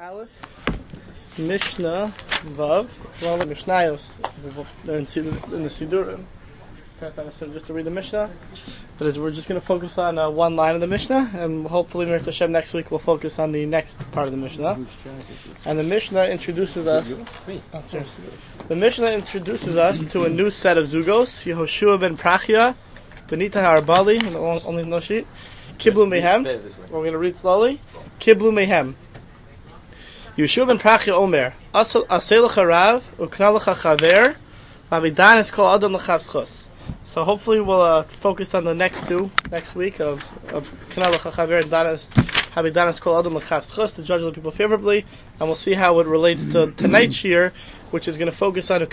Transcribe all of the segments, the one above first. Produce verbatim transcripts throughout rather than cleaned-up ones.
Aleph, Mishnah, Vav, well, the Mishnayos, they're in, in the Sidurim. Just to read the Mishnah, but as we're just going to focus on uh, one line of the Mishnah, and hopefully Mir Hashem next week we'll focus on the next part of the Mishnah. And the Mishnah introduces us. Oh, the Mishnah introduces us to a new set of zugos: Yehoshua ben Prachia, Benita Harbali, and only no sheet. Kiblu Mehem. We're going to read slowly. Kiblu Mehem. Yehoshua ben Prachia Omer Asel Lecha Rav Ukna Lecha Chaver Vavidan is called Adam Lechavschos. So hopefully we'll uh, focus on the next two next week of of Knal Chaver and Danas Habidanas Kol Adam L'Chavschos to judge the people favorably, and we'll see how it relates to tonight's year, which is going to focus on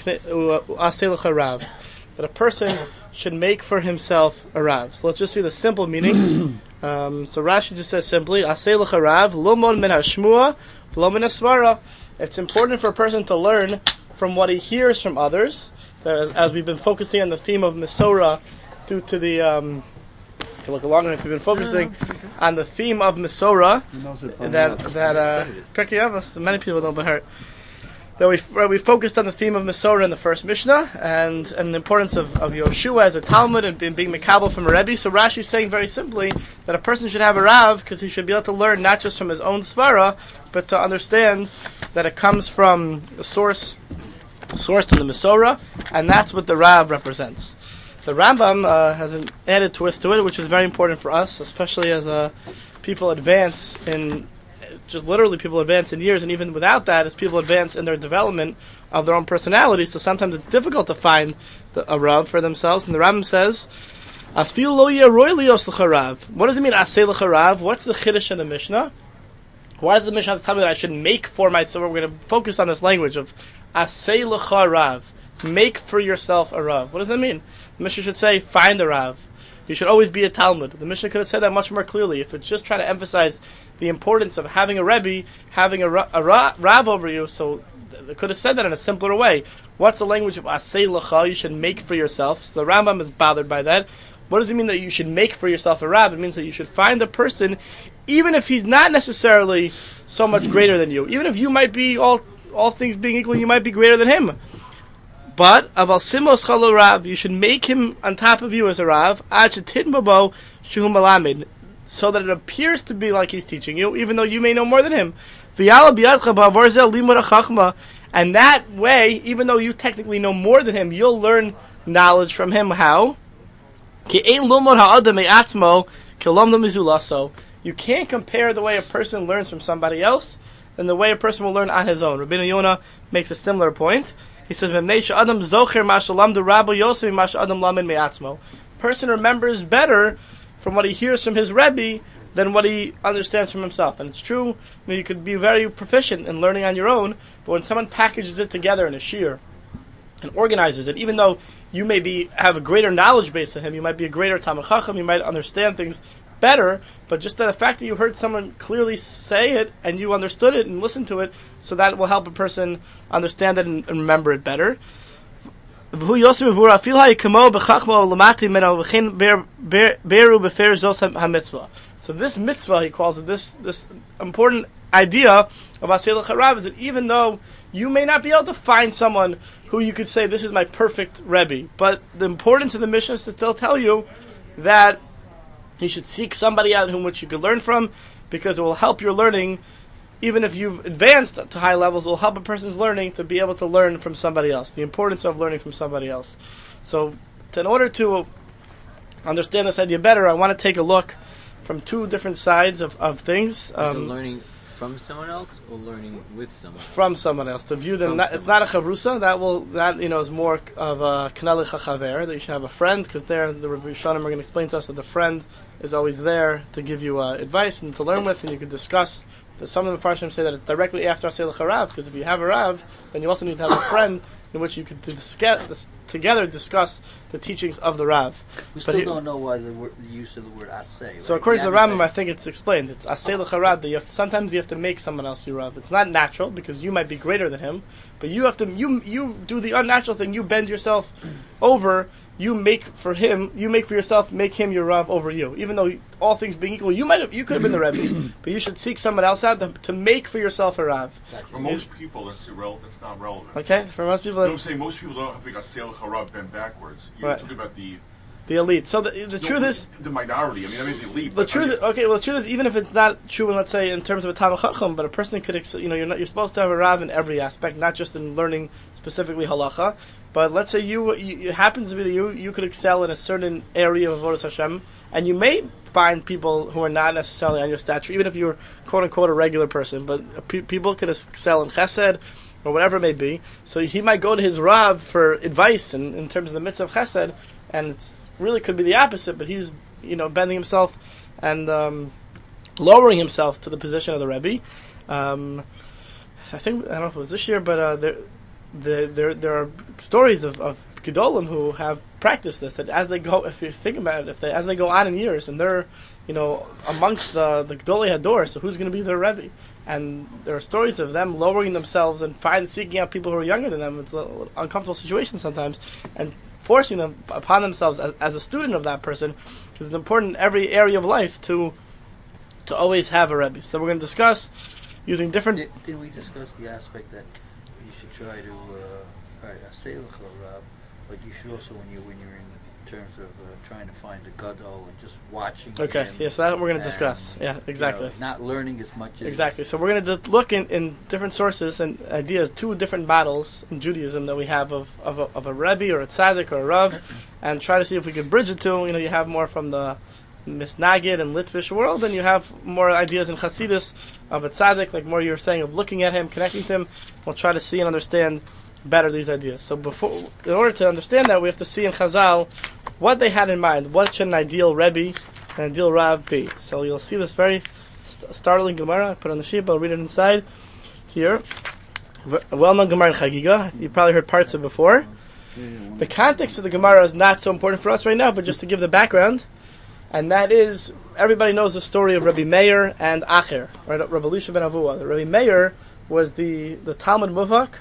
Asei Lecha Rav, that a person should make for himself a Rav. So let's just see the simple meaning. um, so Rashi just says simply Asei Lecha Rav Lomon Min Hashmua V'lo Min Hasvara. It's important for a person to learn from what he hears from others. As, as we've been focusing on the theme of Mesorah, due to the um, if you look along at it, we've been focusing on the theme of Mesorah. That that uh, Pirkei Avos, many people don't heard that we we focused on the theme of Mesorah in the first Mishnah, and, and the importance of, of Yehoshua as a Talmud and being, being Mekabel from a Rebbe. So Rashi is saying very simply that a person should have a Rav because he should be able to learn not just from his own Svara, but to understand that it comes from a source. sourced in the Mesorah, and that's what the Rav represents. The Rambam uh, has an added twist to it, which is very important for us, especially as uh, people advance in, just literally people advance in years, and even without that, as people advance in their development of their own personality, so sometimes it's difficult to find the, a Rav for themselves, and the Rambam says, Afil lo yeroy lios lecha Rav. What does it mean, Asei lecha Rav? What's the Chiddush in the Mishnah? Why does the Mishnah tell me that I should make for myself? We're going to focus on this language of Asei lecha Rav. Make for yourself a Rav. What does that mean? The Mishnah should say, find a Rav. You should always be a Talmud. The Mishnah could have said that much more clearly. If it's just trying to emphasize the importance of having a Rebbe, having a, a, a Rav over you, so they could have said that in a simpler way. What's the language of Asei lecha? You should make for yourself. So the Rambam is bothered by that. What does it mean that you should make for yourself a Rav? It means that you should find a person, even if he's not necessarily so much greater than you. Even if you might be, all all things being equal, you might be greater than him. But, aval simos chalo Rav, you should make him on top of you as a Rav, ad shetin babo shuhu malamed, so that it appears to be like he's teaching you, even though you may know more than him. V'yala biyadcha ba'avar zeh limud hachachma, and that way, even though you technically know more than him, you'll learn knowledge from him. How? Ki ein lumod ha'adam me'atzmo kilom lemizulaso. You can't compare the way a person learns from somebody else and the way a person will learn on his own. Rabbeinu Yonah makes a similar point. He says, "Adam zocher mashalamdu Rabbi Yosef mashadam lamin me'atzmo." Person remembers better from what he hears from his Rebbe than what he understands from himself. And it's true, you know, you could be very proficient in learning on your own, but when someone packages it together in a shiur and organizes it, even though you may be have a greater knowledge base than him, you might be a greater Talmid Chacham, you might understand things better, but just the fact that you heard someone clearly say it and you understood it and listened to it, so that will help a person understand it and, and remember it better. So this mitzvah, he calls it, this this important idea of Asei lecha Rav, is that even though you may not be able to find someone who you could say, this is my perfect Rebbe, but the importance of the Mishnah is to still tell you that you should seek somebody out whom which you could learn from, because it will help your learning. Even if you've advanced to high levels, it will help a person's learning to be able to learn from somebody else. The importance of learning from somebody else. So, to, in order to understand this idea better, I want to take a look from two different sides of, of things. Um, so learning from someone else or learning with someone? From someone else. To view them, not, it's not a chavrusa. That will that you know is more of a knal lecha chaver, that you should have a friend, because there the Rishonim are going to explain to us that the friend is always there to give you uh, advice and to learn with, and you can discuss. Some of the Farshim say that it's directly after Asei lecha Rav, because if you have a Rav, then you also need to have a friend in which you could discuss, together discuss the teachings of the Rav. We still he, don't know why the, word, the use of the word Asei. Right? So according to the Rambam, I think it's explained. It's Asei lecha Rav, that you have, sometimes you have to make someone else your Rav. It's not natural, because you might be greater than him, but you have to, you you do the unnatural thing, you bend yourself over you make for him, you make for yourself, make him your Rav over you. Even though all things being equal, you might have, you could have been the Rebbe, but you should seek someone else out to, to make for yourself a Rav. For most people, that's irrelevant. That's not relevant. Okay, for most people, You know what I'm saying? Most people don't have to make a Seil Harab bend backwards. You're Right. talking about the the elite. So the the no, truth is, the minority. I mean, I mean the elite. the but I truth. mean- Is, okay, well, the truth is, even if it's not true, in, let's say in terms of a Talmud Chacham, but a person could, ex- you know, you're not, you're supposed to have a Rav in every aspect, not just in learning specifically halacha. But let's say you, you it happens to be that you you could excel in a certain area of Avodas Hashem, and you may find people who are not necessarily on your stature, even if you're quote unquote a regular person. But pe- people could excel in Chesed or whatever it may be. So he might go to his Rav for advice in, in terms of the mitzvah of Chesed, and it's really could be the opposite. But he's you know bending himself and um, lowering himself to the position of the Rebbe. Um, I think I don't know if it was this year, but uh, there. The, there there are stories of, of Gedolim who have practiced this, that as they go, if you think about it, if they as they go on in years, and they're, you know, amongst the, the Gedolei Hador, so who's going to be their Rebbe? And there are stories of them lowering themselves and find, seeking out people who are younger than them. It's a little uncomfortable situation sometimes, and forcing them upon themselves as, as a student of that person, because it's important in every area of life to to always have a Rebbe. So we're going to discuss using different... Did, did we discuss the aspect that you should try to uh, all right, a Seil Harab, but you should also, when you when you're in terms of uh, trying to find a gadol and just watching. Okay, him yes, that we're going to and, discuss. Yeah, exactly. You know, not learning as much as Exactly. So we're going to d- look in, in different sources and ideas, two different models in Judaism that we have of of a, of a Rebbe or a Tzaddik or a Rav, and try to see if we can bridge the two. You know, you have more from the Misnagid and Litvish world, and you have more ideas in Hasidus of a Tzaddik, like more you're saying of looking at him, connecting to him. We'll try to see and understand better these ideas. So before, in order to understand that, we have to see in Chazal what they had in mind. What should an ideal Rebbe, an ideal Rav be? So you'll see this very st- startling Gemara. I put it on the sheet, but I'll read it inside here. A well-known Gemara in Chagiga. You probably heard parts of it before. The context of the Gemara is not so important for us right now, but just to give the background, and that is, everybody knows the story of Rabbi Meir and Acher, right? Rabbi Elisha ben Avua. Rabbi Meir was the, the Talmud Muvak,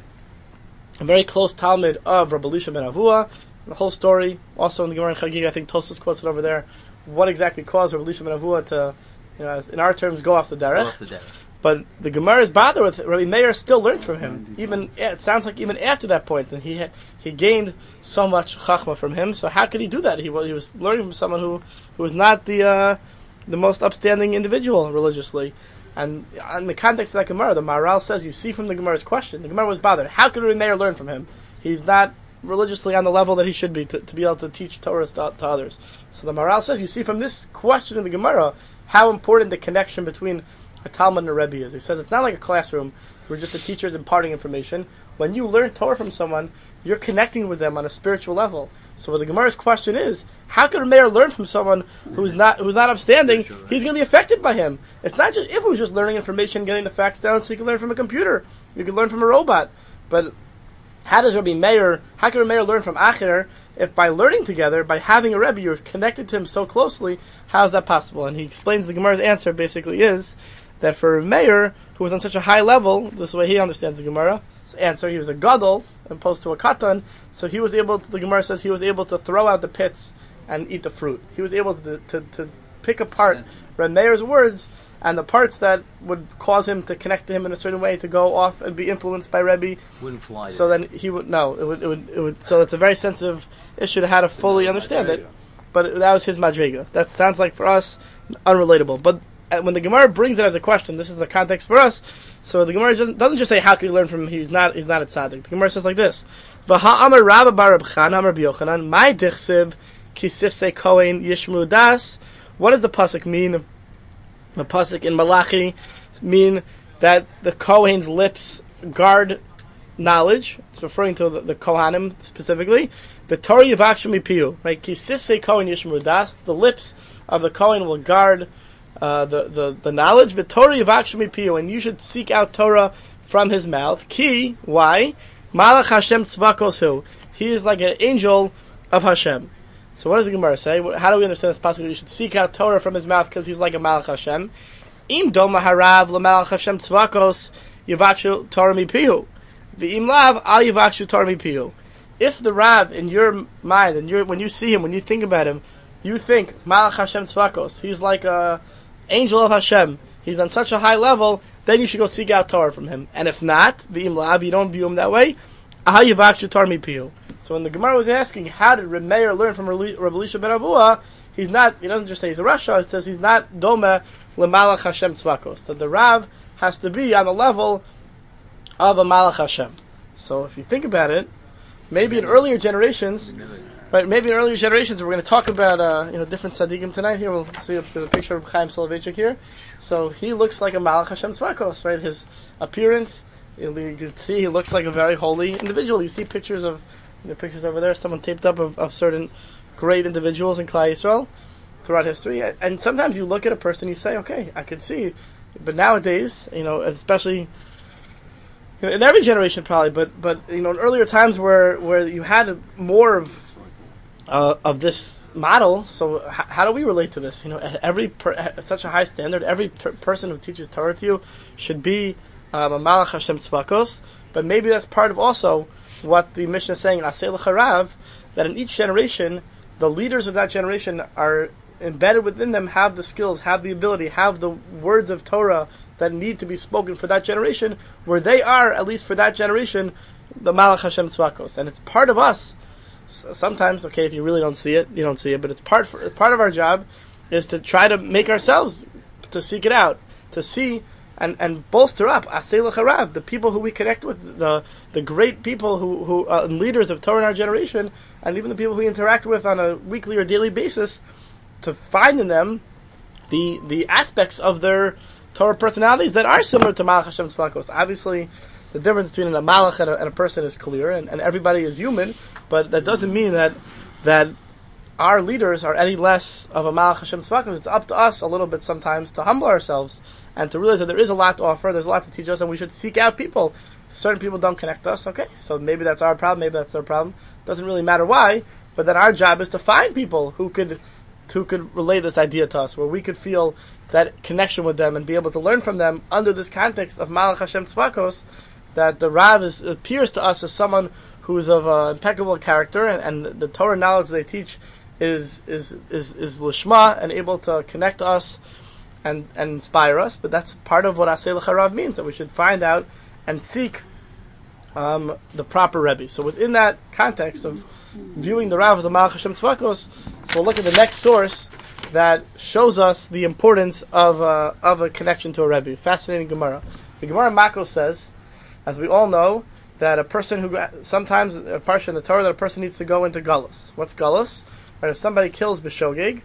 a very close Talmud of Rabbi Elisha ben Avua. The whole story, also in the Gemara in Chagiga, I think Tosfos quotes it over there, what exactly caused Rabbi Elisha ben Avua to, you know, in our terms, go off the derech. Off the derech. But the Gemara is bothered with it. Rabbi Meir still learned from him. Even yeah, it sounds like even after that point, and he had, he gained so much chachma from him. So how could he do that? He was he was learning from someone who, who was not the uh, the most upstanding individual religiously. And in the context of that Gemara, the Maharal says, you see from the Gemara's question, the Gemara was bothered. How could Rabbi Meir learn from him? He's not religiously on the level that he should be to, to be able to teach Torah to, to others. So the Maharal says, you see from this question in the Gemara how important the connection between a Talmud and a Rebbe is. He says it's not like a classroom where just the teacher is imparting information. When you learn Torah from someone, you're connecting with them on a spiritual level. So what the Gemara's question is, how could a mayor learn from someone who's not who's not upstanding? He's going to be affected by him. It's not just if it was just learning information, getting the facts down, so you can learn from a computer. You can learn from a robot. But how does Rabbi Meir, how can a mayor learn from Acher if by learning together, by having a Rebbe, you're connected to him so closely? How is that possible? And he explains the Gemara's answer basically is that for Meir, who was on such a high level, this is the way he understands the Gemara, answer, he was a gadol, opposed to a katan, so he was able to, the Gemara says he was able to throw out the pits and eat the fruit. He was able to to, to pick apart Reb Meir's words and the parts that would cause him to connect to him in a certain way, to go off and be influenced by Rebbe. Wouldn't fly. So then he would, no, it would, it would, it would, so it's a very sensitive issue to how to fully understand it. But it, that was his madriga. That sounds like for us, unrelatable. But and when the Gemara brings it as a question, this is the context for us. So the Gemara doesn't, doesn't just say how can he learn from him. He's not he's not a tzaddik. The Gemara says like this: V'ha'amar Rabba bar Reb Chana Amar B'Yochanan my dichsiv kisifsei kohen yishmu das. What does the pasuk mean? The pasuk in Malachi mean that the Kohen's lips guard knowledge. It's referring to the, the Kohanim specifically. The Torah yivakshim mipiu, right? Kisifsei kohen yishmu das. The lips of the Kohen will guard Uh, the, the, the knowledge, Torah yivakshim mipiu, and you should seek out Torah from his mouth. Ki, why? Malach Hashem tzvakos hu. He is like an angel of Hashem. So what does the Gemara say? How do we understand this passage? You should seek out Torah from his mouth because he's like a Malach Hashem. Im doma harav l'malach Hashem tzvakos yivakshu Torah mipiu. V'im lav al yivakshu Torah mipiu. if the Rav in your mind, and your, when you see him, when you think about him, you think Malach Hashem Tzvakos, he's like a angel of Hashem, he's on such a high level, then you should go seek out Torah from him. And if not, v'im la'av, you don't view him that way, aha yivak Torah mipiyu. So when the Gemara was asking, how did Reb Meir learn from Rav Elisha ben Avua, he's not, he doesn't just say he's a Rasha, it says he's not Doma L'malach Hashem Tzvakos. That the Rav has to be on the level of a Malach Hashem. So if you think about it, maybe in earlier generations, right? Maybe in earlier generations, we're going to talk about uh, you know different tzaddikim tonight. Here we'll see a, a picture of Chaim Soloveitchik here. So he looks like a Malach Hashem Tzvakos, right? His appearance, you can see he looks like a very holy individual. You see pictures of the pictures over there. Someone taped up of, of certain great individuals in Klal Yisrael throughout history. And sometimes you look at a person, you say, okay, I can see. But nowadays, you know, especially in every generation probably, but but you know, in earlier times where, where you had more of uh, of this model. So h- how do we relate to this? You know, every per, at such a high standard, every ter- person who teaches Torah to you should be um, a Malach Hashem Tzvakos. But maybe that's part of also what the Mishnah is saying in Aseh L'Charav, that in each generation, the leaders of that generation are embedded within them, have the skills, have the ability, have the words of Torah that need to be spoken for that generation, where they are, at least for that generation, the Malach Hashem Tzvakos. And it's part of us. So sometimes, okay, if you really don't see it, you don't see it, but it's part for, it's part of our job is to try to make ourselves, to seek it out, to see and, and bolster up Aseh L'Charav, the people who we connect with, the the great people who, who are leaders of Torah in our generation, and even the people who we interact with on a weekly or daily basis, to find in them the the aspects of their Torah personalities that are similar to Malach Hashem Tzvakos. Obviously, the difference between a Malach and a, and a person is clear, and, and everybody is human, but that doesn't mean that that our leaders are any less of a Malach Hashem Tzvakos. It's up to us a little bit sometimes to humble ourselves and to realize that there is a lot to offer, there's a lot to teach us, and we should seek out people. If certain people don't connect us, okay, so maybe that's our problem, maybe that's their problem. Doesn't really matter why, but then our job is to find people who could who could relay this idea to us, where we could feel that connection with them and be able to learn from them under this context of Malach Hashem Tzvakos, that the Rav is, appears to us as someone who is of uh, impeccable character, and, and the Torah knowledge they teach is is is is lishma and able to connect us and, and inspire us. But that's part of what Aseh L'Charav means, that we should find out and seek um, the proper Rebbe. So within that context of viewing the Rav as a Malach Hashem Tzvakos, so we'll look at the next source that shows us the importance of uh, of a connection to a Rebbe. Fascinating Gemara. The Gemara Mako says, as we all know, that a person who sometimes a parsha in the Torah that a person needs to go into Galus. What's Galus? Right, if somebody kills B'shogeg,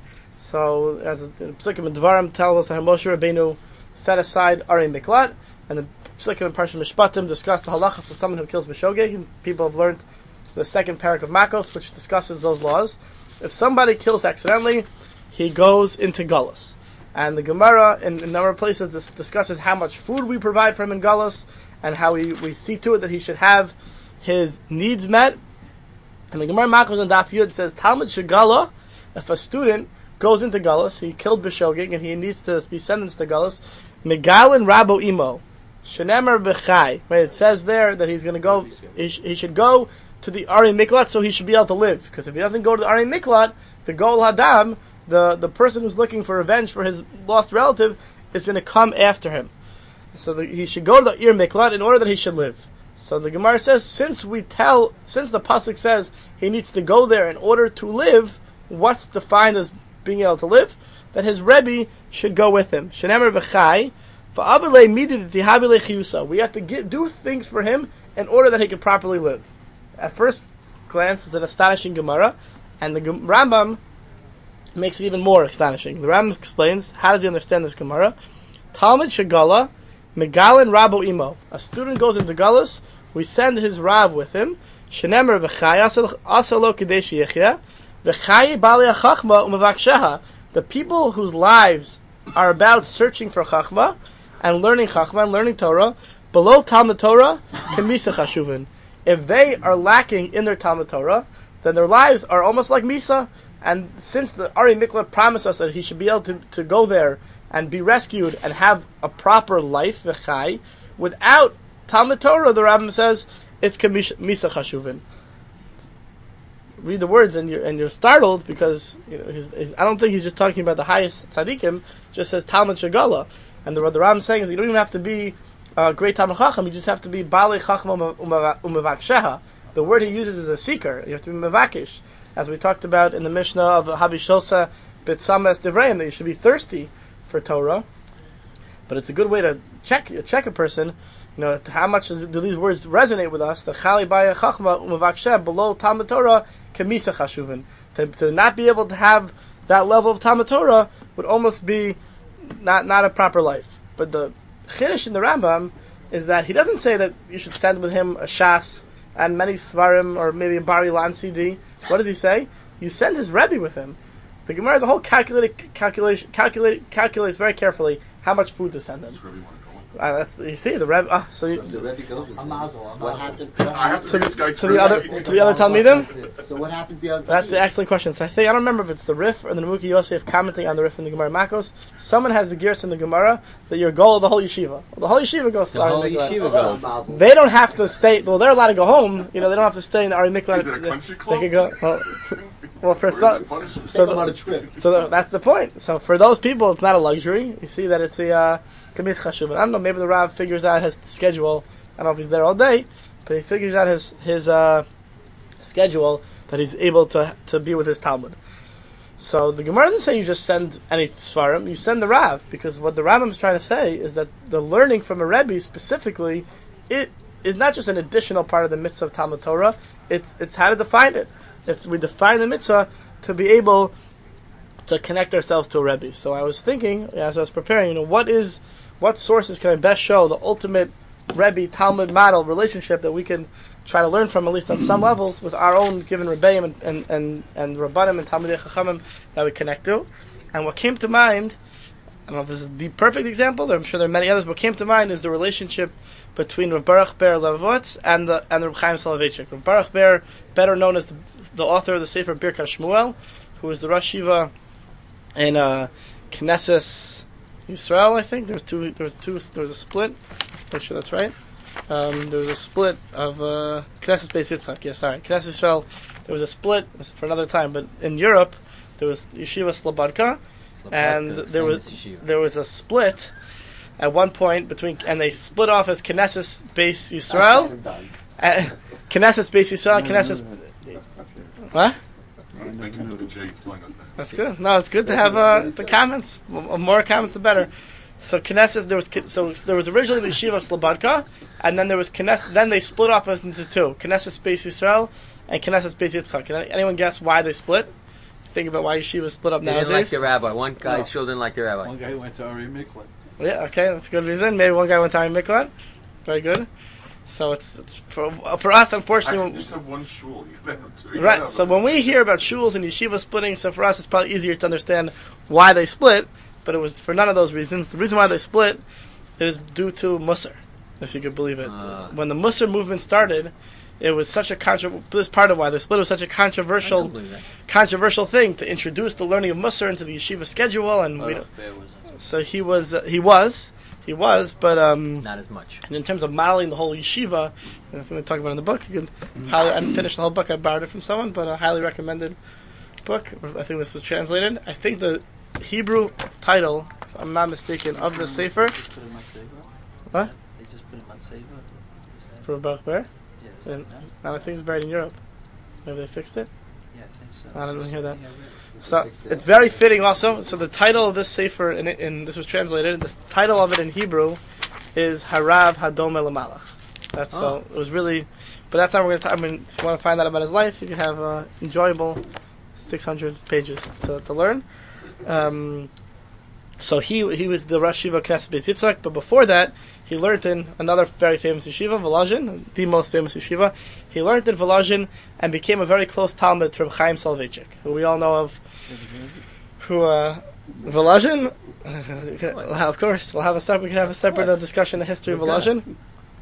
so as the Psukim and Dvarim tell us that Moshe Rabbeinu set aside Ari Miklat, and the Psukim and Parsha Mishpatim discuss the halachas of someone who kills B'shogeg, and people have learned the second parak of Makos, which discusses those laws. If somebody kills accidentally, he goes into Galus. And the Gemara in a number of places dis- discusses how much food we provide for him in Galus, and how we, we see to it that he should have his needs met. And the Gemara Makos and Daf Yud says, Talmud Shegala, if a student goes into Galus, he killed B'shogeg, and he needs to be sentenced to Galus, Megalin Rabo Imo, Shenemer B'chai. Right, it says there that he's going to go, he, sh- he should go to the Ari Miklat, so he should be able to live. Because if he doesn't go to the Ari Miklat, the Gol Hadam, the, the person who's looking for revenge for his lost relative, is going to come after him. So the, he should go to the Ir Miklat in order that he should live. So the Gemara says, since we tell, since the pasuk says he needs to go there in order to live, what's defined as being able to live? That his Rebbe should go with him. Shenemer v'chai, fa'avilei midid tihavilei chiyusa. We have to get, do things for him in order that he can properly live. At first glance, it's an astonishing Gemara, and the Rambam makes it even more astonishing. The Rambam explains, how does he understand this Gemara? Talmud Shegala, Megalin Rabo Imo. A student goes into Galus, we send his Rav with him. Shenemer v'chai asalo kadesh yichya, v'chai bali hachachma umavaksheha. The people whose lives are about searching for chachma and learning chachma and learning Torah, below Talmud Torah, kemisa chashuvin. If they are lacking in their Talmud Torah, then their lives are almost like Misa. And since the Ari Miklat promised us that he should be able to, to go there and be rescued and have a proper life, v'chai, without Talmud Torah, the Rabbim says, it's Misa Chashuvin. read the words and you're and you're startled because you know his, his, I don't think he's just talking about the highest tzaddikim. Just says Talmud Shagala, and the, what the Ram is saying is you don't even have to be a great Talmud Chacham. You just have to be Balei Chacham Umevaksheha. The word he uses is a seeker. You have to be mevakish, as we talked about in the Mishnah of Havishosa Bitzames Devreim, that you should be thirsty for Torah. But it's a good way to check check a person. You know, how much does, do these words resonate with us? The Chali Baya Chachma Umavaksheh below Talmud Torah Kamisa Chashuvin. To to not be able to have that level of Talmud Torah would almost be not not a proper life. But the Chiddush in the Rambam is that he doesn't say that you should send with him a Shas and many Svarim or maybe a Bar Ilan C D. What does he say? You send his Rebbe with him. The Gemara has a whole calculated calculation calculate calculates very carefully how much food to send him. Uh, that's, you see the Rebbe. Uh, so you, The Rebbe goes with A him. mazel. What happened? I have to to, read this guy to the other through. to the other Talmidim. So what happens to the other? That's an excellent question. So I think I don't remember if it's the Rif or the Nemuki Yosef commenting on the Rif in the Gemara Makos. Someone has the gears in the Gemara that your goal of the whole yeshiva. Well, the whole yeshiva goes to The Ari whole Miklat. yeshiva goes. They don't have to stay. Well, they're allowed to go home. You know, they don't have to stay in the Ari Miklat. Is it a country They club? could go. Well, well for Or is some. it punishment? So Take them on a the, trip. so the, that's the point. So for those people, it's not a luxury. You see that it's a uh, Kamith Chashuv. I don't know. Maybe the Rav figures out his schedule. I don't know if he's there all day, but he figures out his his uh, schedule that he's able to to be with his Talmud. So the Gemara doesn't say you just send any Svarim. You send the Rav, because what the Rambam is trying to say is that the learning from a Rebbe specifically, it is not just an additional part of the mitzvah of Talmud Torah. It's it's how to define it. If we define the mitzvah to be able to connect ourselves to a Rebbe. So I was thinking, as I was preparing, you know, what is, what sources can I best show the ultimate Rebbe Talmud model relationship that we can try to learn from, at least on some levels, with our own given Rebbeim and and and, and Rabbanim and Talmudei Chachamim that we connect to. And what came to mind, I don't know if this is the perfect example, I'm sure there are many others, but what came to mind is the relationship between Rav Baruch Ber Levovitz and the and the Reb Chaim Soloveitchik. Rav Baruch Ber, better known as the, the author of the Sefer Birkas Shmuel, who is the Rosh Yeshiva in uh, Knesset Yisrael, I think. There was two. There was two. There was a split. Let's make sure that's right. Um, there was a split of uh, Knesset Beis Yitzchak. Yeah, sorry, Knesset Yisrael. There was a split this is for another time, but in Europe there was Yeshiva Slobodka, and there was there was a split at one point between, and they split off as Knesset Beis Yisrael, uh, Knesset Beis Yisrael, Knesset. What? Thank you for the J telling us that. That's good. No, it's good to have uh, the comments. M- more comments, the better. So Knesset, there was so there was originally the Yeshiva Slobodka, and then there was Knesset. Then they split up into two: Knesset Beis Yisrael and Knesset Beis Yitzchak. Can anyone guess why they split? Think about why Yeshiva split up They nowadays. didn't like the rabbi. One guy No. sure didn't like the rabbi. One guy went to Ari Miklat. Yeah, okay, that's a good reason. Maybe one guy went to Ari Miklat. Very good. So it's, it's for, for us, I unfortunately. can just have one shul. You can have two. You Right. can have So a- when we hear about shuls and yeshiva splitting, so for us it's probably easier to understand why they split. But it was for none of those reasons. The reason why they split is due to Musar, if you could believe it. Ah. When the Musar movement started, it was such a controversial. This is part of why they split. It was such a I don't controversial, believe that. controversial thing to introduce the learning of Musar into the yeshiva schedule. And we, Baruch Ber was in. so he was, uh, he was, he was, but um. Not as much. And in terms of modeling the whole yeshiva, and if we talk about it in the book, you can highly, I didn't finish the whole book, I borrowed it from someone, but a highly recommended book. I think this was translated. I think the Hebrew title, if I'm not mistaken, of the Sefer, They just put him on Sefer? what? They just put him on Sefer? Is that- For Baruch Ber? Yeah, is And, that- and I think it's buried in Europe. Maybe they fixed it? yeah, I think so. I didn't hear that. Yeah, really. So it's very fitting also. So the title of this Sefer, in, in this was translated, the title of it in Hebrew is Harav Hadom El Malach. That's so, it was really, but that's not what we're going to, I mean, if you want to find out about his life, you can have uh, enjoyable six hundred pages to, to learn. Um, so he he was the Rosh Yeshiva Knesset Beis Yitzchak, but before that, he learned in another very famous yeshiva, Volozhin, the most famous yeshiva. He learned in Volozhin and became a very close Talmud to Reb Chaim Soloveitchik, who we all know of, who, uh, Volozhin, well, of course, we'll have a separate, we can have a separate uh, discussion of the history of Volozhin.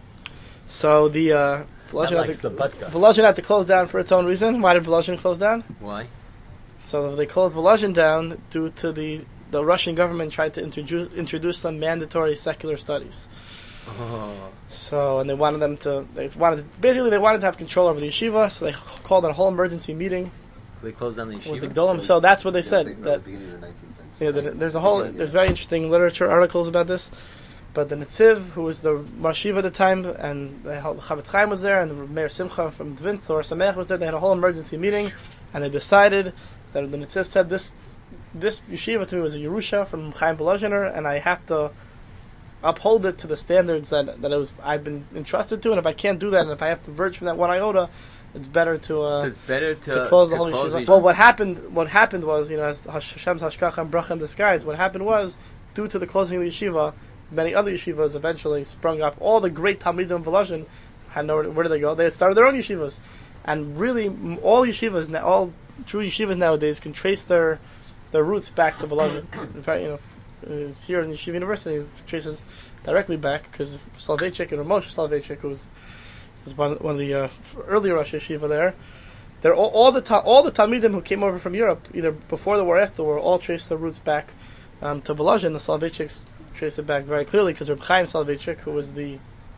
So the, uh, Volozhin That had, likes to, the vodka. Volozhin had to close down for its own reason. Why did Volozhin close down? Why? So they closed Volozhin down due to the the Russian government tried to introduce introduce them mandatory secular studies. Oh. So, and they wanted them to, they wanted to, basically they wanted to have control over the yeshiva, so they called a whole emergency meeting They closed down the with yeshiva? the Gedolim. So that's what they Yeah, I said. think That, beginning of the nineteenth century. yeah, that there's a whole, there's very interesting literature articles about this. But the Netziv, who was the Marshiva at the time, and the Chavetz Chaim was there, and the Meir Simcha from Dvinsk, the Or Sameach was there, they had a whole emergency meeting, and they decided that the Netziv said, this this yeshiva to me was a Yerusha from Chaim Volozhiner, and I have to uphold it to the standards that, that it was I've been entrusted to, and if I can't do that, and if I have to verge from that one iota, it's better to uh, So it's better to, to close the to whole close yeshiva. the- Well, what happened? What happened was, you know, as Hashem's Hashgacha and Bracha in disguise. What happened was, due to the closing of the yeshiva, many other yeshivas eventually sprung up. All the great Talmidim in Volozhin had nowhere. Where did they go? They had started their own yeshivas, and really, m- all yeshivas now, all true yeshivas nowadays, can trace their their roots back to Volozhin. In fact, you know, uh, here in Yeshiva University, it traces directly back because Soloveitchik and Ramosha Soloveitchik, who was was one, one of the uh, earlier Rosh Yeshiva there. They're all, all the ta- all the Talmidim who came over from Europe, either before the war or after the war, all traced their roots back um, to Volozhin. The Soloveitchiks trace it back very clearly because Reb Chaim Soloveitchik, who was the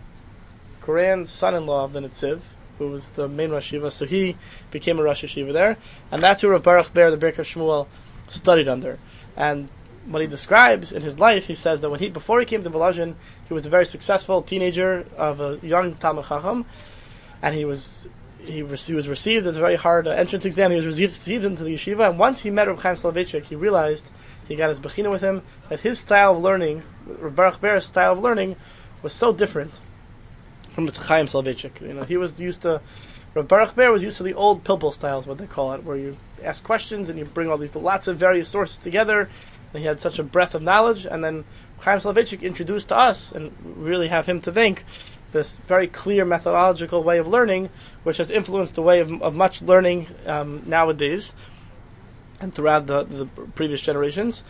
grand son-in-law of the Netziv, who was the main Rosh Yeshiva, so he became a Rosh Yeshiva there, and that's who Rav Baruch Ber, the Birka Shmuel, studied under. And what he describes in his life, he says that when he before he came to Volozhin, he was a very successful teenager of a young Talmid Chacham, and he was he, re- he was received as a very hard uh, entrance exam. He was received, received into the yeshiva, and once he met Reb Chaim Soloveitchik, he realized, he got his bechina with him, that his style of learning, Reb Baruch Ber's style of learning, was so different from Reb Chaim Soloveitchik. You know, he was used to, Reb Baruch Ber was used to the old pilpul style, is what they call it, where you ask questions and you bring all these lots of various sources together. And he had such a breadth of knowledge, and then Chaim Soloveitchik introduced to us, and really have him to think, this very clear methodological way of learning, which has influenced the way of, of much learning um, nowadays, and throughout the, the previous generations.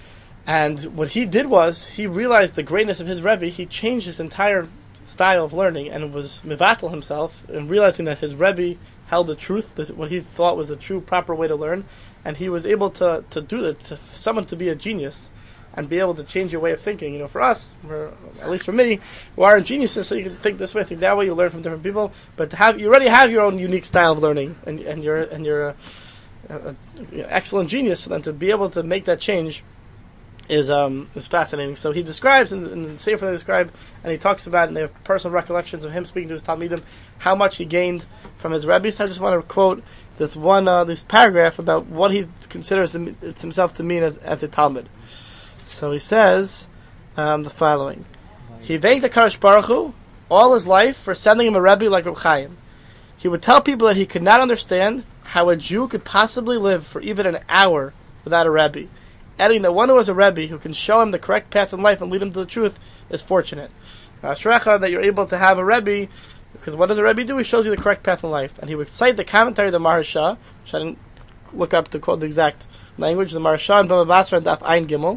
And what he did was, he realized the greatness of his Rebbe, he changed his entire style of learning, and was mivatal himself, and realizing that his Rebbe held the truth, that what he thought was the true, proper way to learn, and he was able to, to do that, to someone to be a genius, and be able to change your way of thinking. You know, for us, for, at least for me, who aren't geniuses, so you can think this way, think that way, you learn from different people, but to have, you already have your own unique style of learning, and, and you're, and you're a, a, a, you know, excellent genius, and then to be able to make that change is um is fascinating. So he describes, in, in the Sefer they describe, and he talks about, and they have personal recollections of him speaking to his Talmidim, how much he gained from his Rebbe. So I just want to quote this one, uh, this paragraph about what he considers him, it's himself to mean as, as a Talmud. So he says um, the following: he thanked the Kadosh Baruch Hu all his life for sending him a Rebbe like Reb Chaim. He would tell people that he could not understand how a Jew could possibly live for even an hour without a Rebbe, adding that one who has a Rebbe who can show him the correct path in life and lead him to the truth is fortunate. Ashrecha, that you're able to have a Rebbe, because what does a Rebbe do? He shows you the correct path in life. And he would cite the commentary of the Maharsha, which I didn't look up to quote the exact language, the Maharsha and Bava Basra and Daf Ein Gimel,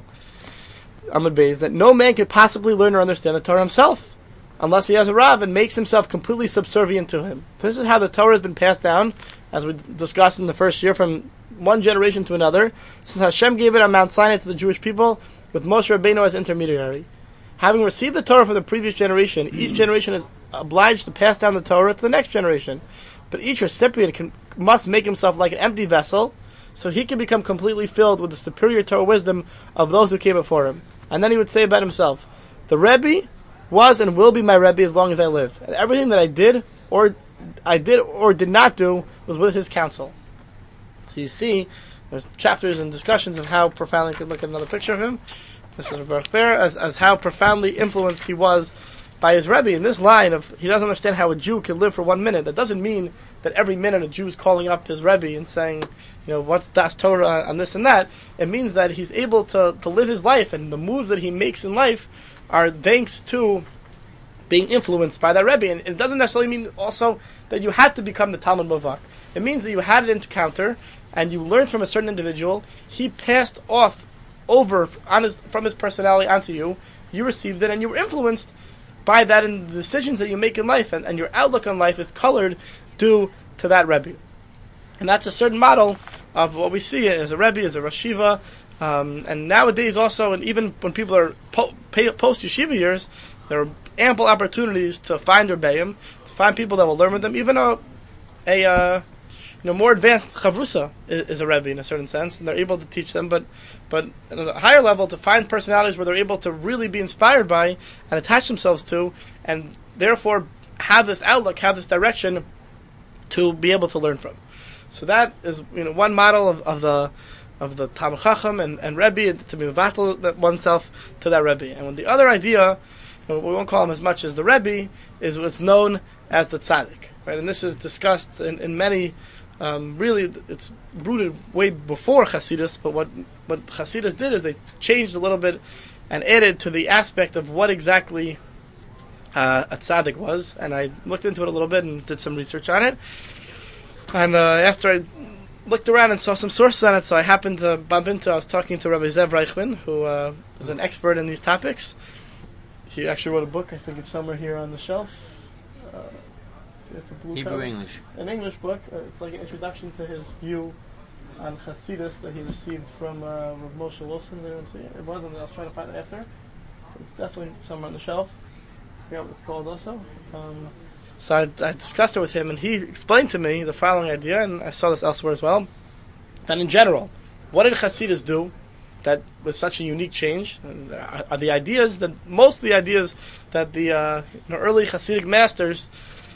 Amud Beis, that no man could possibly learn or understand the Torah himself, unless he has a Rav and makes himself completely subservient to him. This is how the Torah has been passed down, as we discussed in the first year, from one generation to another, since Hashem gave it on Mount Sinai to the Jewish people, with Moshe Rabbeinu as intermediary. Having received the Torah from the previous generation, each generation is obliged to pass down the Torah to the next generation. But each recipient can, must make himself like an empty vessel, so he can become completely filled with the superior Torah wisdom of those who came before him. And then he would say about himself, the Rebbe was and will be my Rebbe as long as I live, and everything that I did or I did or did not do was with his counsel. So you see, there's chapters and discussions of how profoundly, you could look at another picture of him. This is Baruch Ber, as, as how profoundly influenced he was by his Rebbe. In this line of, he doesn't understand how a Jew can live for one minute. That doesn't mean that every minute a Jew is calling up his Rebbe and saying, you know, what's Das Torah on this and that. It means that he's able to, to live his life, and the moves that he makes in life are thanks to being influenced by that Rebbe. And it doesn't necessarily mean also that you had to become the Talmud Mavak. It means that you had an encounter, and you learned from a certain individual. He passed off over on his, from his personality onto you. You received it, and you were influenced by that in the decisions that you make in life, and, and your outlook on life is colored due to that Rebbe. And that's a certain model of what we see as a Rebbe, as a Rosh Yeshiva, um, and nowadays also, and even when people are po- post-Yeshiva years, there are ample opportunities to find rebbeim, to find people that will learn with them. Even a, a uh, you know, more advanced chavrusa is, is a rebbe in a certain sense, and they're able to teach them. But but at a higher level, to find personalities where they're able to really be inspired by and attach themselves to, and therefore have this outlook, have this direction to be able to learn from. So that is, you know, one model of, of the of the Talmid Chacham and, and Rebbe, to be mevatel oneself to that Rebbe. And when the other idea, you know, we won't call him as much as the Rebbe, is what's known as the Tzaddik, right? And this is discussed in, in many, um, really, it's rooted way before Hasidus, but what, what Hasidus did is they changed a little bit and added to the aspect of what exactly uh, a Tzaddik was. And I looked into it a little bit and did some research on it. And uh, after I looked around and saw some sources on it, so I happened to bump into, I was talking to Rabbi Zev Reichman, who uh, is an expert in these topics. He actually wrote a book, I think it's somewhere here on the shelf. Uh, it's a blue Hebrew cover. English. An English book. Uh, it's like an introduction to his view on Hasidus that he received from uh, Rav Moshe Wilson. There, see it. It wasn't, I was trying to find it after. It's definitely somewhere on the shelf. I forgot what it's called also. Um, So I, I discussed it with him, and he explained to me the following idea, and I saw this elsewhere as well, that in general, what did Hasidus do that was such a unique change? And are the ideas that, most of the ideas that the uh, you know, early Hasidic masters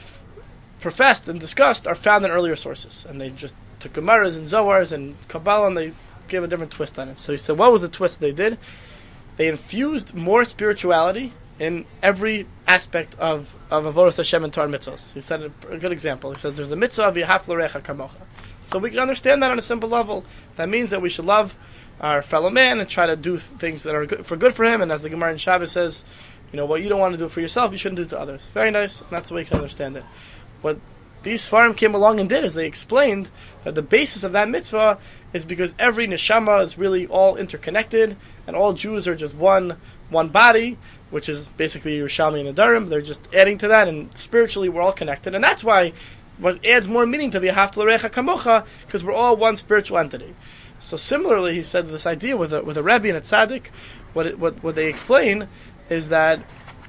professed and discussed are found in earlier sources. And they just took Gemaras and Zohars and Kabbalah, and they gave a different twist on it. So he said, what was the twist they did? They infused more spirituality in every aspect of, of Avodas Hashem and Torah mitzvahs. He said a, a good example. He says there's a mitzvah of V'ahavta l'recha kamocha. So we can understand that on a simple level. That means that we should love our fellow man and try to do th- things that are good for good for him. And as the Gemara in Shabbos says, you know, what you don't want to do for yourself, you shouldn't do to others. Very nice, and that's the way you can understand it. What these Sfarim came along and did is they explained that the basis of that mitzvah is because every neshama is really all interconnected, and all Jews are just one one body, which is basically Yerushalmi and Adarim. They're just adding to that, and spiritually we're all connected. And that's why what adds more meaning to the V'ahavta l'recha kamocha, because we're all one spiritual entity. So similarly, he said this idea with a, with a Rebbe and a Tzaddik, what, it, what, what they explain is that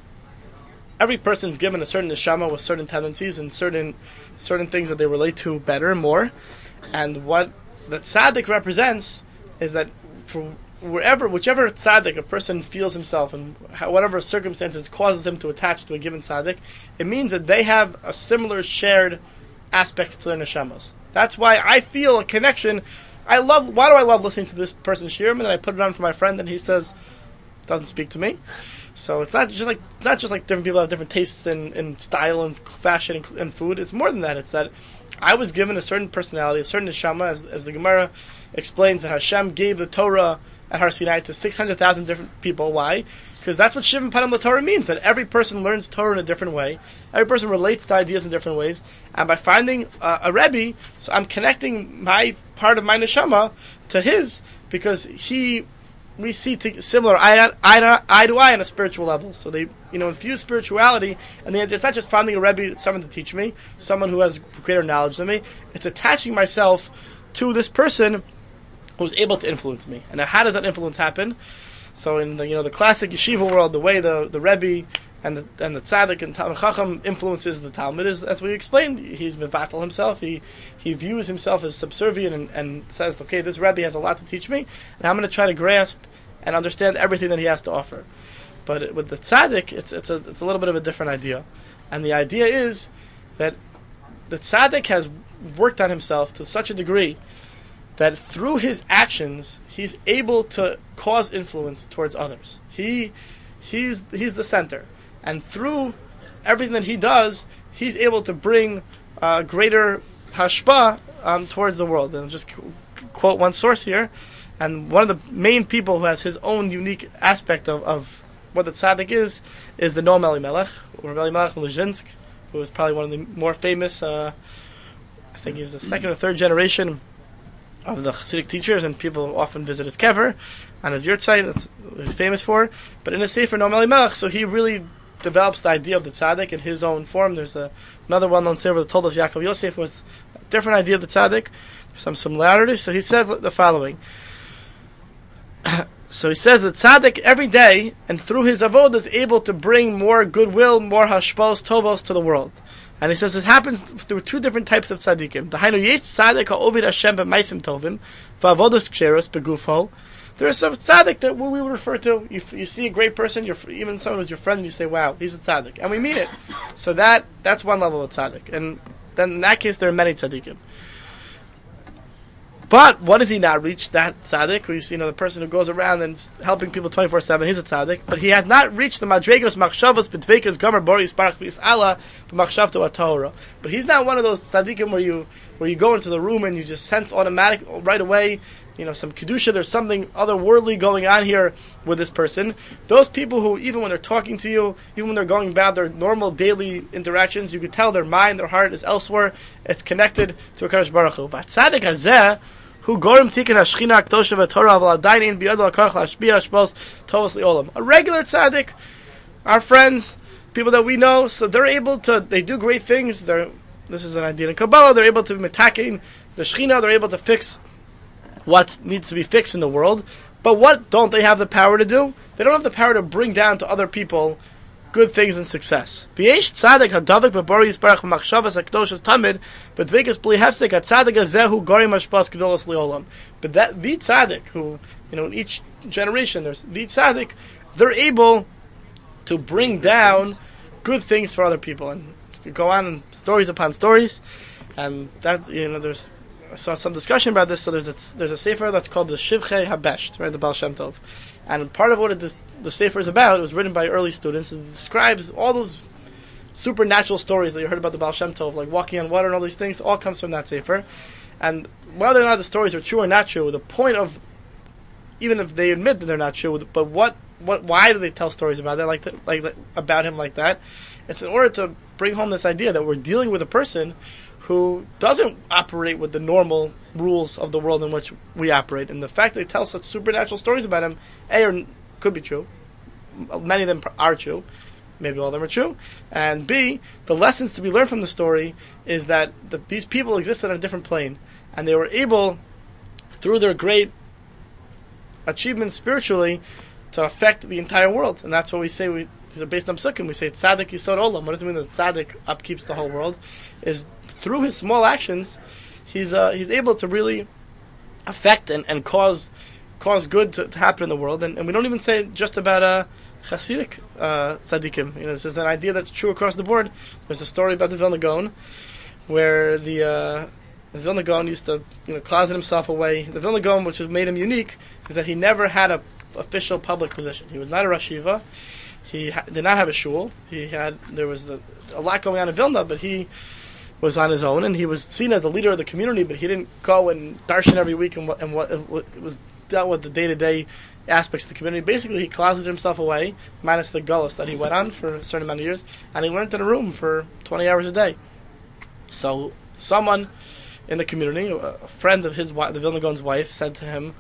every person's given a certain neshama with certain tendencies and certain certain things that they relate to better and more. And what the Tzaddik represents is that for wherever, whichever tzaddik a person feels himself and how, whatever circumstances causes him to attach to a given tzaddik, it means that they have a similar shared aspect to their neshamas. That's why I feel a connection. I love, why do I love listening to this person's shirim? And then I put it on for my friend and he says, doesn't speak to me. So it's not just like, it's not just like different people have different tastes in, in style and fashion and, and food. It's more than that. It's that I was given a certain personality, a certain neshama, as, as the Gemara explains that Hashem gave the Torah at Har Sinai to six hundred thousand different people. Why? Because that's what Shivim Panim LaTorah means, that every person learns Torah in a different way. Every person relates to ideas in different ways. And by finding uh, a Rebbe, so I'm connecting my part of my neshama to his, because he, we see to, similar eye, eye, to, eye to eye on a spiritual level. So they, you know, infuse spirituality, and they, it's not just finding a Rebbe, someone to teach me, someone who has greater knowledge than me. It's attaching myself to this person who's able to influence me. And now how does that influence happen? So in the, you know, the classic yeshiva world, the way the, the Rebbe and the and the tzaddik and Talmid Chacham influences the Talmud is, as we explained, he's mevatel himself. He he views himself as subservient and, and says, okay, this Rebbe has a lot to teach me, and I'm going to try to grasp and understand everything that he has to offer. But with the tzaddik, it's it's a it's a little bit of a different idea, and the idea is that the tzaddik has worked on himself to such a degree that through his actions, he's able to cause influence towards others. He, he's he's the center, and through everything that he does, he's able to bring uh, greater hashpa um, towards the world. And I'll just qu- quote one source here, and one of the main people who has his own unique aspect of, of what the tzaddik is, is the Noam Elimelech, or Elimelech Mlezhinsk, who is probably one of the more famous, uh, I think he's the second or third generation of the Hasidic teachers, and people often visit his kever on his yurtzeit. That's what he's famous for. But in his sefer Noam Elimelech, so he really develops the idea of the tzaddik in his own form. There's a, another well-known sefer that told us Yaakov Yosef was a different idea of the tzaddik. There's some similarities. So he says the following: So he says that tzaddik every day and through his avodah is able to bring more goodwill, more hashpos, tovos to the world. And he says it happens through two different types of tzaddikim. The hainu yesh tzaddik ha'ovid Hashem b'maisim tovim v'avodas ksheros begufo. There is some tzaddik that we would refer to. You, you see a great person, you're, even someone who's your friend, and you say, "Wow, he's a tzaddik," and we mean it. So that that's one level of tzaddik, and then in that case there are many tzaddikim. But what does he not reach? That tzaddik, who you see, you know, the person who goes around and helping people twenty-four seven, he's a tzaddik. But he has not reached the madregos machshavos b'dveikas gomer boris barach v'is Allah b'machshavto atahora. But he's not one of those tzaddikim where you where you go into the room and you just sense automatic right away, you know, some kedusha. There's something otherworldly going on here with this person. Those people who, even when they're talking to you, even when they're going about their normal daily interactions, you can tell their mind, their heart is elsewhere. It's connected to HaKadosh Baruch Hu. But tzaddik hazeh, who gorim tikkun hashchina akdosha v'torah avol adayin ein biyado hakoach lashbiya hashpos tovos li'olam. A regular tzaddik, our friends, people that we know, so they're able to, they do great things. They're, this is an idea in Kabbalah. They're able to be metaking the shechina. They're able to fix what needs to be fixed in the world. But what don't they have the power to do? They don't have the power to bring down to other people good things and success. V'yesh tzaddik hadavik b'bori yisparach v'machshavas hakdoshas tamid b'dvikas b'li hefsek hatzadik hazehu gorim hashpas gedolos li'olam. But that the tzaddik who, you know, in each generation there's the tzaddik, they're able to bring down good things for other people, and you could go on and stories upon stories, and that, you know, there's I saw some discussion about this. So there's a, there's a sefer that's called the Shivchei Habesht, right, the Baal Shem Tov, and part of what it, the, the sefer is about, it was written by early students. It describes all those supernatural stories that you heard about the Baal Shem Tov, like walking on water and all these things. All comes from that sefer, and whether or not the stories are true or not true, the point of, even if they admit that they're not true, but what what why do they tell stories about that, like that, like about him like that? It's in order to bring home this idea that we're dealing with a person who doesn't operate with the normal rules of the world in which we operate. And the fact that they tell such supernatural stories about him, A, or could be true. Many of them are true. Maybe all of them are true. And B, the lessons to be learned from the story is that the, these people existed on a different plane. And they were able, through their great achievements spiritually, to affect the entire world. And that's what we say, we, these are based on Psukim. We say, Tzaddik Yisod Olam. What does it mean that Tzaddik upkeeps the whole world? Is through his small actions, he's uh, he's able to really affect and, and cause cause good to, to happen in the world. And, and we don't even say just about uh, Hasidic uh, tzaddikim. You know, this is an idea that's true across the board. There's a story about the Vilna Gaon, where the uh, the Vilna Gaon used to, you know, closet himself away. The Vilna Gaon, which has made him unique, is that he never had a official public position. He was not a Rosh Yeshiva. He ha- did not have a shul. He had there was the, a lot going on in Vilna, but he was on his own, and he was seen as the leader of the community, but he didn't go and darshan every week and what and what, and what it was dealt with the day-to-day aspects of the community. Basically, he closeted himself away, minus the gullus that he went on for a certain amount of years, and he went in a room for twenty hours a day. So someone in the community, a friend of his, the Vilna Gaon's wife, said to him,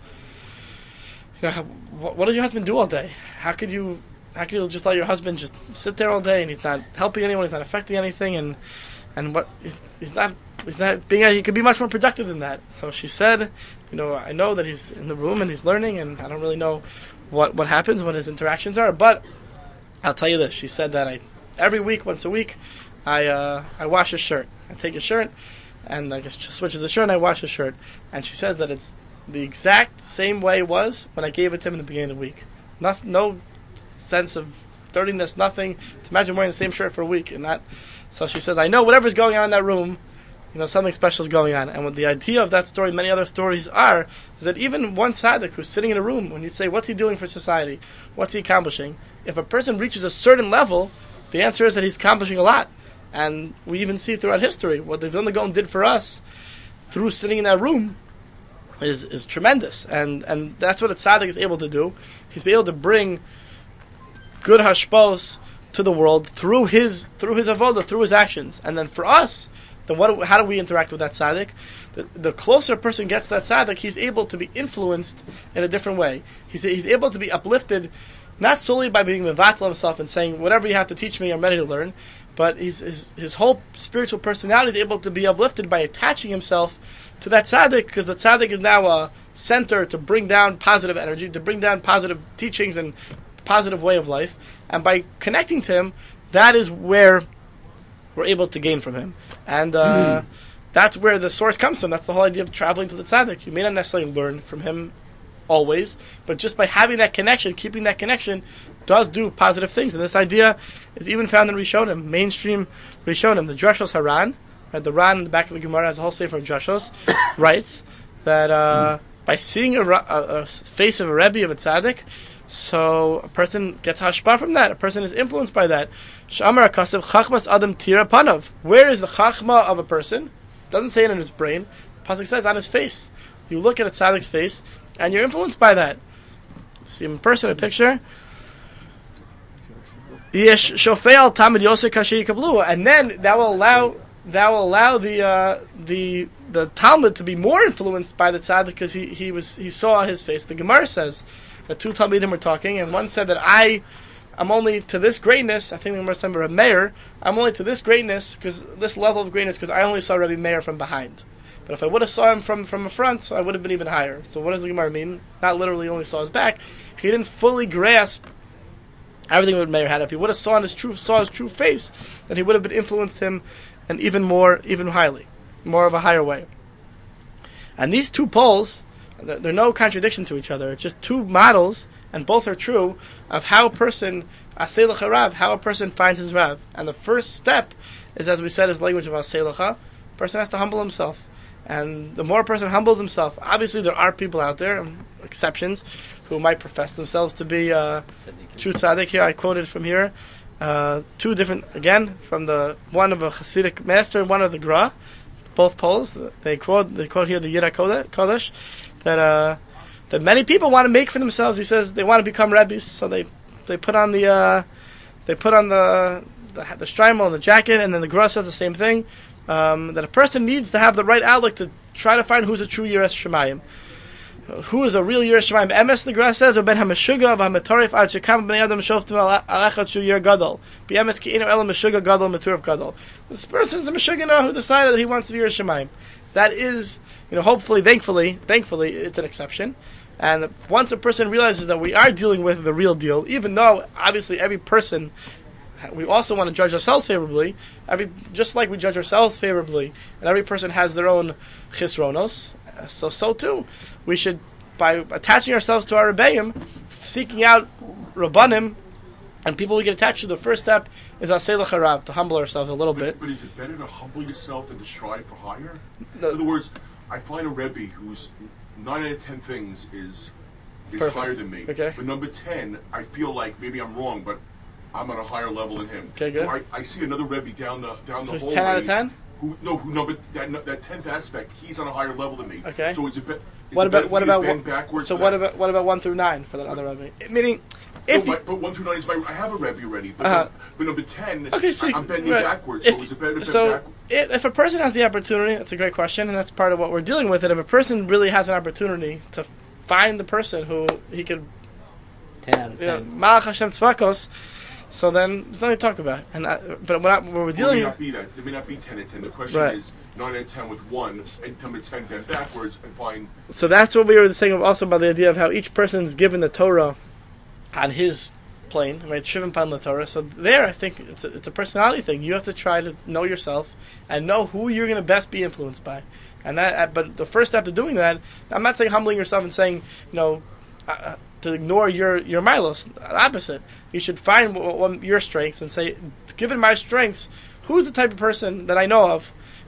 you know, what, what does your husband do all day? How could you, how could you just let your husband just sit there all day, and he's not helping anyone, he's not affecting anything, and and what he's, he's not he's not being, he could be much more productive than that. So she said, you know, I know that he's in the room and he's learning, and I don't really know what what happens, what his interactions are, but I'll tell you this. She said that I every week, once a week, I uh, I wash his shirt. I take his shirt, and I just switches the shirt, and I wash his shirt. And she says that it's the exact same way it was when I gave it to him in the beginning of the week. Not, no sense of dirtiness, nothing. To imagine wearing the same shirt for a week, and that. So she says, I know whatever's going on in that room, you know, something special is going on. And what the idea of that story, many other stories are, is that even one tzaddik who's sitting in a room, when you say, what's he doing for society? What's he accomplishing? If a person reaches a certain level, the answer is that he's accomplishing a lot. And we even see throughout history, what the Vilna Gaon did for us, through sitting in that room, is is tremendous. And and that's what a tzaddik is able to do. He's able to bring good hashpos to the world through his through his avodah, through his actions. And then for us, then what? How do we interact with that tzaddik? The, the closer a person gets to that tzaddik, he's able to be influenced in a different way. He's he's able to be uplifted, not solely by being mevatel himself and saying, whatever you have to teach me, I'm ready to learn, but he's, his his whole spiritual personality is able to be uplifted by attaching himself to that tzaddik, because the tzaddik is now a, center to bring down positive energy, to bring down positive teachings and positive way of life. And by connecting to him, that is where we're able to gain from him. And uh, mm. that's where the source comes from. That's the whole idea of traveling to the tzaddik. You may not necessarily learn from him always, but just by having that connection, keeping that connection, does do positive things. And this idea is even found in Rishonim, mainstream Rishonim. The Drushos Haran, right, the Ran in the back of the Gemara has a whole sefer of Drushos, writes that uh, mm. by seeing a, a, a face of a Rebbe, of a tzaddik, so a person gets hashpah from that. A person is influenced by that. Shamar akasav chachmas adam tira panav. Where is the chachma of a person? Doesn't say it in his brain. The pasuk says on his face. You look at a tzaddik's face, and you're influenced by that. See him in person, a picture. Yesh shofei al tamid yosef kasher yikablu, and then that will allow that will allow the uh, the the Talmud to be more influenced by the tzaddik because he he was he saw his face. The Gemara says. The two Talmidim were talking, and one said that I, I'm only to this greatness. I think we must remember a mayor. I'm only to this greatness because this level of greatness because I only saw Rabbi Meir from behind. But if I would have saw him from from the front, so I would have been even higher. So what does the Gemara mean? Not literally only saw his back. He didn't fully grasp everything that Meir had. If he would have saw his true saw his true face, then he would have been influenced him, and even more, even highly, more of a higher way. And these two poles. There's no contradiction to each other. It's just two models, and both are true, of how a person, Aseilach Rav, how a person finds his Rav. And the first step is, as we said, is the language of Aseilacha. A person has to humble himself. And the more a person humbles himself, obviously there are people out there, exceptions, who might profess themselves to be uh, true tzaddik. Here, I quoted from here, uh, two different, again, from the one of a Hasidic master and one of the Gra, both poles. They quote, they quote here the Yira Kodesh, that uh, that many people want to make for themselves. He says they want to become rebbes, so they they put on the uh, they put on the the, the shtreimel and the jacket, and then the Gra says the same thing. Um, that a person needs to have the right outlook to try to find who's a true Yiras Shemayim, who is a real Yiras Shemayim. Emes, the Gra says, or ben hamashuga v'hamatorif ad shekam b'nei adam shoftim al echad shu yir gadol. B'emes ki'inu elam mashuga gadol maturif gadol. This person is a mashugana who decided that he wants to be Yiras Shemayim. That is, you know, hopefully, thankfully, thankfully, it's an exception. And once a person realizes that we are dealing with the real deal, even though obviously every person, we also want to judge ourselves favorably. Every just like we judge ourselves favorably, and every person has their own chisronos. So so too, we should, by attaching ourselves to our rebbeim, seeking out rabbanim, and people we get attached to. The first step is Aseilach Harav, to humble ourselves a little but, bit. But is it better to humble yourself than to strive for higher? No. In other words, I find a Rebbe who's nine out of ten things is is Perfect. higher than me. Okay. But number ten, I feel like maybe I'm wrong, but I'm on a higher level than him. Okay, good. So I, I see another Rebbe down the down So the it's hallway. ten out of ten? Who no who no but that that tenth aspect, he's on a higher level than me. Okay. So it's a bit. What about what about bend one, backwards so for what that? about what about one through nine for that other Rebbe? Meaning, if no, you, but, but one through nine is my. I have a Rebbe already, but, Uh-huh. but number ten, okay, so I, I'm bending right. backwards. If- so is it better to so bend backwards? if, if a person has the opportunity, that's a great question, and that's part of what we're dealing with. It if a person really has an opportunity to find the person who he could, ten out of you know, ten. Malach Hashem Tzvakos, so then there's nothing to talk about. And I, but what, I, what we're Well, dealing it may with. not be that. There may not be ten and ten. The question Right. is nine and ten with one, and number ten bend backwards and find. So that's what we were saying also about the idea of how each person's given the Torah on his plane, right? Shivim Pan La Torah. So there, I think it's a, it's a personality thing. You have to try to know yourself and know who you're going to best be influenced by. And that, but the first step to doing that, I'm not saying humbling yourself and saying, you know, uh, to ignore your your milos. Opposite, you should find w- w- your strengths and say, given my strengths, who's the type of person that I know of,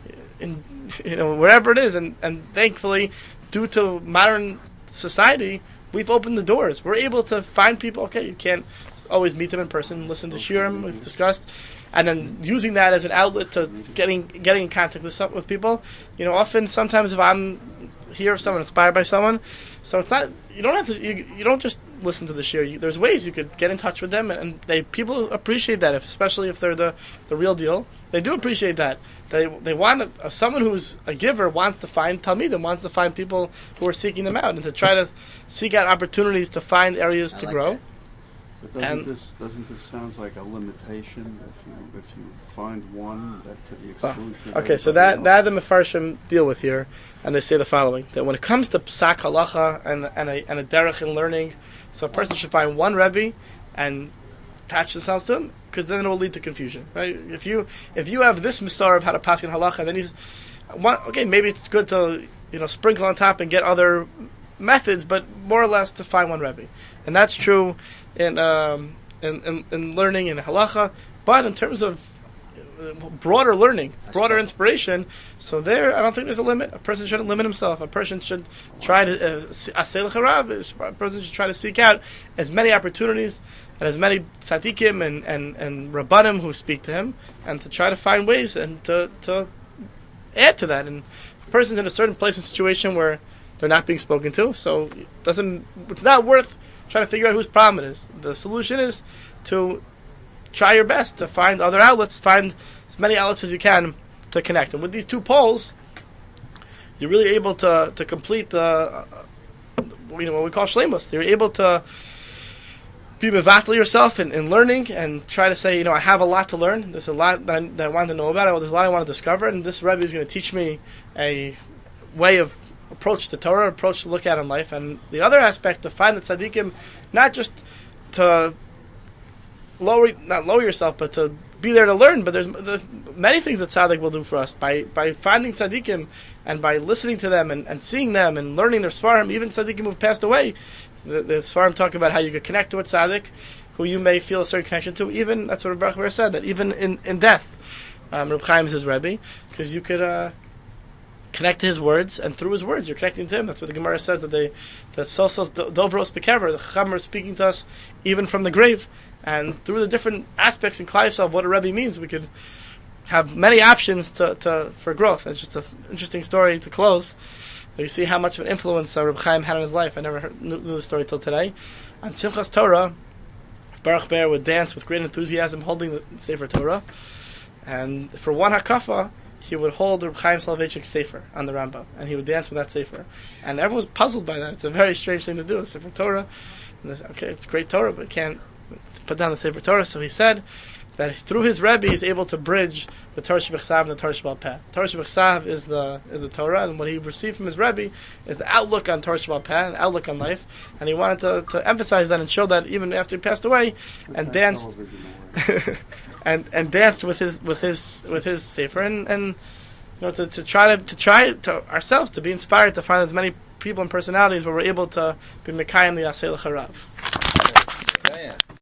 in you know wherever it is, and and thankfully, due to modern society, we've opened the doors. We're able to find people. Okay, you can't always meet them in person, listen to shiurim we've discussed, and then using that as an outlet to getting getting in contact with some, with people. You know, often sometimes if I'm here, if someone inspired by someone, so it's not you don't have to you, you don't just listen to the shiur. You, there's ways you could get in touch with them, and they people appreciate that, if, especially if they're the the real deal. They do appreciate that. They they want uh, someone who's a giver wants to find talmidim, wants to find people who are seeking them out, and to try to seek out opportunities to find areas I to like grow. that. But doesn't And- this doesn't this sounds like a limitation if you if you find one that to the exclusion of Okay, so everybody that else? that the Mefarshim deal with here, and they say the following: that when it comes to psak halacha and and a and a derech in learning, so a person should find one rebbe and attach themselves to him, because then it will lead to confusion, right? If you if you have this misar of how to pass in halacha, then you one okay, maybe it's good to you know sprinkle on top and get other methods, but more or less to find one rebbe, and that's true in um in in, in learning in halacha, but in terms of broader learning, broader inspiration. So there, I don't think there's a limit. A person shouldn't limit himself. A person should try to, asel charav, a person should try to seek out as many opportunities and as many tzaddikim and, and, and rabbanim who speak to him, and to try to find ways and to, to add to that. And if a person's in a certain place and situation where they're not being spoken to, so it doesn't, it's not worth trying to figure out whose problem it is. The solution is to try your best to find other outlets, find as many outlets as you can to connect. And with these two poles, you're really able to, to complete the, uh, you know, what we call shleimus. You're able to be mevatel yourself in, in learning and try to say, you know, I have a lot to learn. There's a lot that I, that I want to know about. There's a lot I want to discover, and this Rebbe is going to teach me a way of approach to Torah, approach to look at in life. And the other aspect, to find the tzaddikim, not just to lower, not lower yourself, but to be there to learn. But there's, there's many things that tzaddik will do for us by by finding tzaddikim and by listening to them and, and seeing them and learning their svarim. Even tzaddikim who've passed away, the, the svarim talk about how you could connect to a tzaddik who you may feel a certain connection to. Even that's what Baruch Ber said, that even in, in death, um, Reb Chaim is his rebbe, because you could uh, connect to his words, and through his words you're connecting to him. That's what the Gemara says, that they that sosos dovros bekever, the Chacham are speaking to us even from the grave. And through the different aspects in Klal Yisrael of what a Rebbe means, we could have many options to, to for growth. It's just an interesting story to close. You see how much of an influence uh, Reb Chaim had on his life. I never heard, knew, knew the story till today. On Simchas Torah, Baruch Ber would dance with great enthusiasm holding the Sefer Torah. And for one hakafa, he would hold Reb Chaim Soloveitchik's Sefer on the Rambam. And he would dance with that Sefer. And everyone was puzzled by that. It's a very strange thing to do, a Sefer Torah. And they said, okay, it's great Torah, but it can't put down the Sefer Torah. So he said that through his Rebbe he's able to bridge the Torah Shebechsav and the Torah Shebal Peh. Torah Shebechsav is the is the Torah, and what he received from his Rebbe is the outlook on Torah Shebal Peh, an outlook on life, and he wanted to, to emphasize that and show that even after he passed away, and danced and and danced with his with his with his Sefer, and, and you know to, to try to to try to ourselves to be inspired to find as many people and personalities where we're able to be Mekayim the Asel Charav.